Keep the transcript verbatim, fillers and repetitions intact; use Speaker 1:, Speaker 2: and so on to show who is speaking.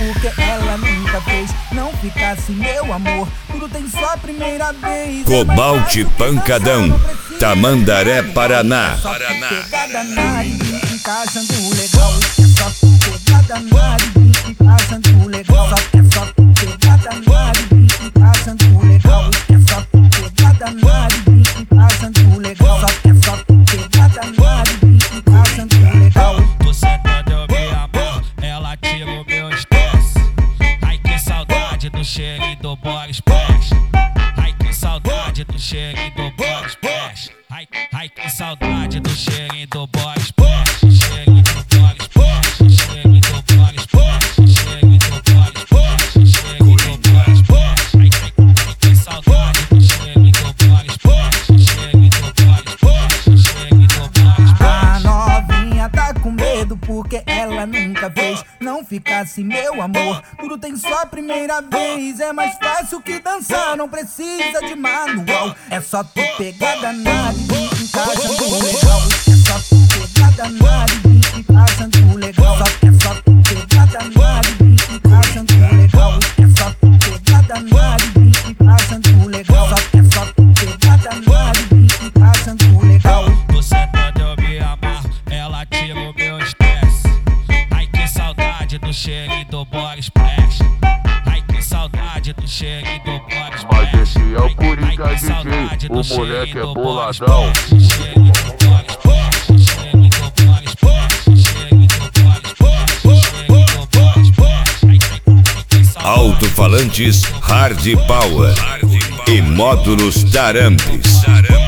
Speaker 1: porque ela nunca fez. Não fica assim, meu amor, tudo tem só primeira vez.
Speaker 2: Cobalt Pancadão, Tamandaré, Paraná.
Speaker 1: Paraná. Pegada na areia, encaixando legal. É só pegada na areia, encaixando legal. É só pegada na areia, encaixando legal. É só pegada na areia, encaixando legal. É só pegada na areia, encaixando legal.
Speaker 3: Você quando eu me amor, ela tira o meu estresse. Ai que saudade do cheirinho do body splash. Ai que saudade do cheirinho do body splash. Ai, ai que saudade do cheirinho do body splash. Cheirinho do body splash. Cheirinho do body splash. Cheirinho do body splash. Cheirinho do body splash. Ai, ai, ai que saudade do cheirinho do body splash. Cheirinho do body splash. Cheirinho do body splash.
Speaker 1: A novinha tá com medo porque ela nunca fez. Não fica assim, meu amor, tudo tem só a primeira vez. É mais fácil que dançar, não precisa de manual. É só tu pegada na areia, encaixando legal. É só tu pegada na areia, encaixando legal. É só tu pegada na areia, encaixando legal. É só tu pegada na areia, encaixando legal. É só tu pegada na areia, encaixando legal.
Speaker 3: Você quando eu me amarro, ela tira o meu estresse. Ai que saudade do cheirinho do body splash. Ai que saudade do cheirinho do body splash.
Speaker 4: Mas esse é o Coringa D J, o moleque é boladão.
Speaker 3: Cheirinho do body splash. Cheirinho do body splash. Cheirinho do body splash. Cheirinho do body splash. Ai, ai, que saudade.
Speaker 2: Alto-falantes Hard Power e módulos Tarampes.